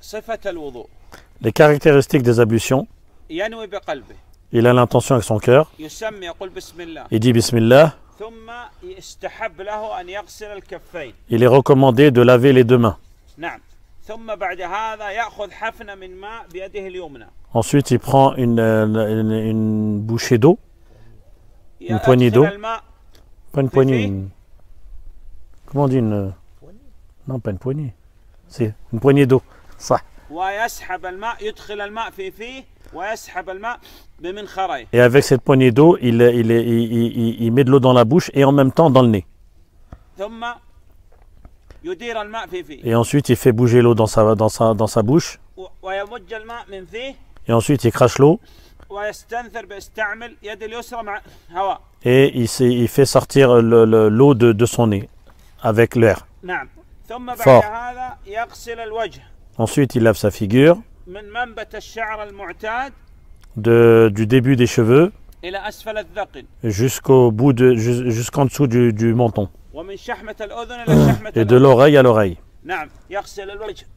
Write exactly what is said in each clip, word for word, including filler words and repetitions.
صفة الوضوء. Les caractéristiques des ablutions. ينوي بقلبه. Il a l'intention avec son cœur. يسمي يقول بسم الله. Il dit Bismillah. ثم يستحب له أن يغسل الكفين. Il est recommandé de laver les deux mains. نعم. ثم بعد هذا يأخذ حفنة من ماء بيده اليمنى. Ensuite, il prend une, une, une bouchée d'eau, une poignée d'eau. Pas une poignée. Une... Comment on dit une... Non, pas une poignée. C'est une poignée d'eau. Ça. ويسحب الماء يدخل الماء في فيه ويسحب الماء بمنخريه. Et avec cette poignée d'eau, il, il, il, il, il met de l'eau dans la bouche et en même temps dans le nez. ثم يدير الماء في فيه. Et ensuite, il fait bouger l'eau dans sa, dans sa, dans sa bouche. ويمج الماء من فيه. Et ensuite, il crache l'eau. ويستنثر بيستعمل يد اليسرى مع هواء. Et il, il fait sortir le, le, l'eau de, de son nez avec l'air. نعم. ثم بعد Fort. هذا يغسل الوجه. Ensuite, il lave sa figure. من منبت الشعر المعتاد. De, du début des cheveux إلى أسفل الذقن. jusqu'au bout de jusqu'en dessous du, du menton. ومن شحمة الأذن إلى شحمة Et de l'oreille à l'oreille. نعم يغسل الوجه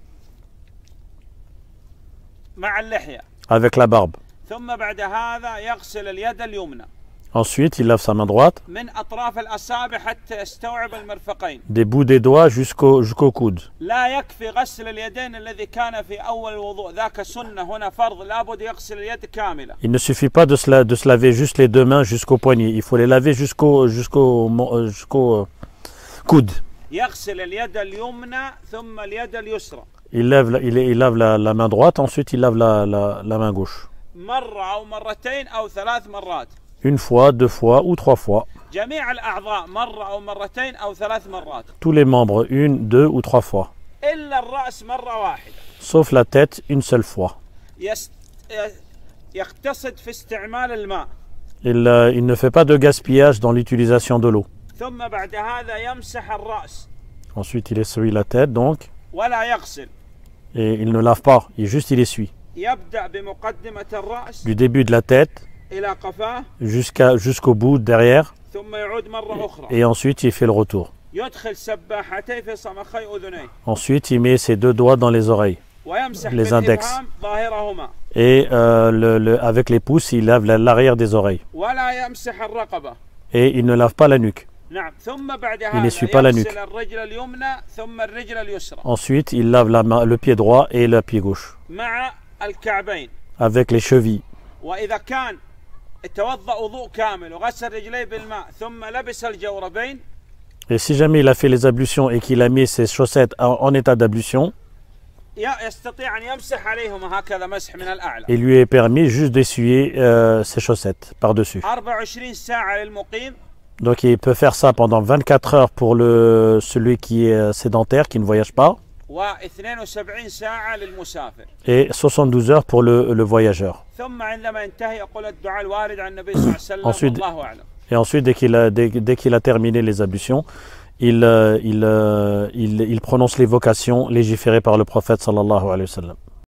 مع اللحية. Avec la barbe. ثم بعد هذا يغسل اليد اليمنى. Ensuite, il lave sa main droite. من أطراف الأصابع حتى يستوعب المرفقين. Des bouts des doigts jusqu'au jusqu'au coude. لا يكفي غسل اليدين الذي كان في أول الوضوء ذاك سنة هنا فرض لابد يغسل اليد كاملة. Il ne suffit pas de se, la, de se laver juste les deux mains jusqu'au poignet. Il faut les laver jusqu'au jusqu'au jusqu'au coude. يغسل اليد اليمنى ثم اليد اليسرى. Il lave, il, il lave la, la main droite, ensuite il lave la, la, la main gauche. مرة أو مرتين أو ثلاث مرات. Une fois, deux fois ou trois fois. جميع الأعضاء مرة أو مرتين أو ثلاث مرات. Tous les membres, une, deux ou trois fois. إلا الرأس مرة واحدة. Sauf la tête, une seule fois. يست... يقتصد في استعمال الماء. Il, euh, il ne fait pas de gaspillage dans l'utilisation de l'eau. ثم بعد هذا يمسح الرأس. Ensuite, il essuie la tête, donc. ولا يغسل. Et il ne lave pas, il juste il essuie. يبدأ بمقدمة الرأس. Du début de la tête إلى قفاه. jusqu'à jusqu'au bout derrière. ثم يعود مرة أخرى. Et ensuite, il fait le retour. يدخل سباحتي في صمخي أذنيه. Ensuite, il met ses deux doigts dans les oreilles, ويمسح les index. بالإبهام ظاهرهما. Et euh, le, le, avec les pouces, il lave l'arrière des oreilles. ولا يمسح الرقبة. Et il ne lave pas la nuque. نعم. ثم بعد Il هذا n'essuie pas la nuque. يغسل الرجل اليمنى ثم الرجل اليسرى. Ensuite, il lave la main, le pied droit et le pied gauche. مع الكعبين. Avec les chevilles. وإذا كان توضأ وضوء كامل وغسل رجليه بالماء ثم لبس الجوربين. Et si jamais il a fait les ablutions et qu'il a mis ses chaussettes en, en état d'ablution, يستطيع أن يمسح عليهما هكذا مسح من الأعلى. il lui est permis juste d'essuyer euh, ses chaussettes par-dessus. أربعة وعشرين ساعة للمقيم. Donc il peut faire ça pendant vingt-quatre heures pour le, celui qui est sédentaire, qui ne voyage pas. واثنين وسبعين ساعة للمسافر. Et soixante-douze heures pour le, le voyageur. ثم عندما ينتهي يقول الدعاء الوارد عن النبي صلى الله عليه وسلم. Ensuite, والله أعلم. Et ensuite, dès qu'il a, dès, dès qu'il a terminé les ablutions, il, il, il, il, il prononce les vocations légiférées par le prophète sallallahu alayhi wa sallam.